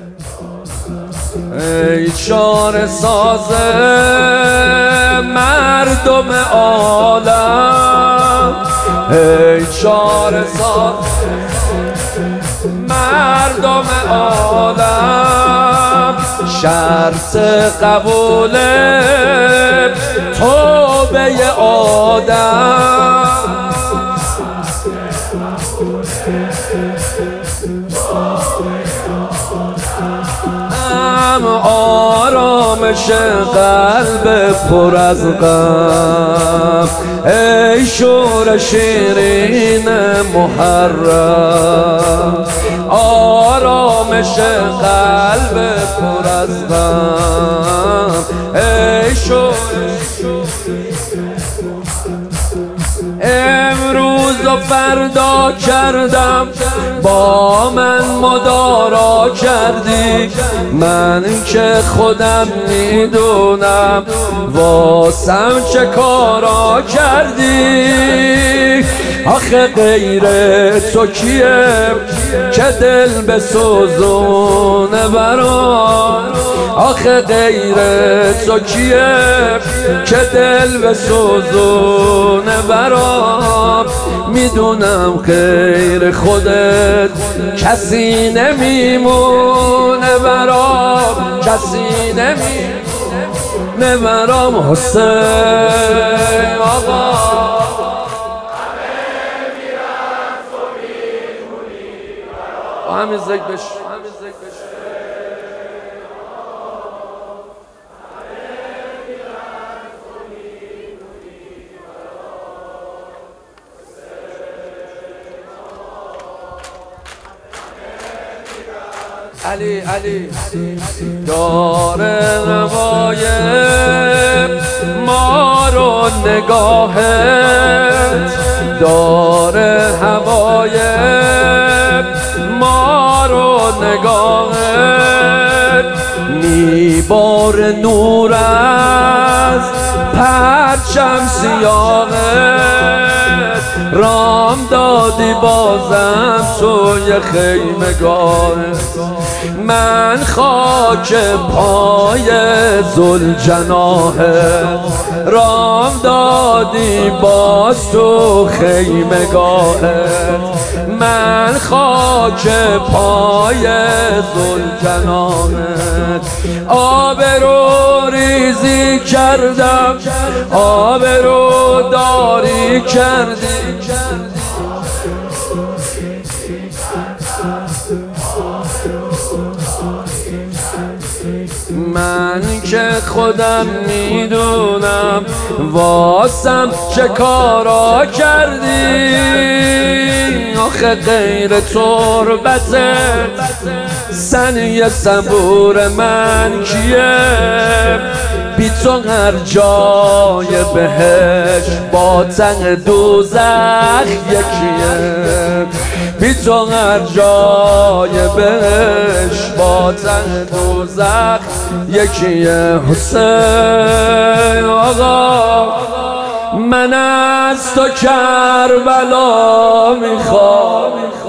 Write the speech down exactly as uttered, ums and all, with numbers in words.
ای چاره ساز مردم عالم، ای چاره ساز مردم عالم، شرط قبول توبه آدم. هم آرامش قلب پر از غم، ای شور شیرین محرم، آرامش قلب پر از غم، ای شور. امروز و فردا کردم با من مدارا کردی، من که خودم میدونم واسم چه کارا کردی. آخه غیر تو کیه که دل بسوزونه برام، آخه غیر تو کیه که دل بسوزونه برام. میدونم غیر خودت کسی نمیمونه برام، کسی نمیمونه برام. حسین آقا همین ذکر بش علی علی دار غوایم ما رو نگاهت، دار هوایم ما رو نگاهت، میبار نور از پرچم سیاهت، رام دادی بازم توی خیمگاهت. من خاک پای ذوالجناحت، رام دادی باز تو خیمگاهت. من خاک پای ذوالجناحت، آبرو ریزی کردم، آبرو داری کردی. من که خودم میدونم واسم چه کارا کردی. آخه غیر تربتت سنی صبور من کیه، بی تو هر جای بهش با تن دوزخ یکیه، بی تو هر جای بهش با تن دوزخ یکیه. حسین آقا من از تو کربلا میخوام.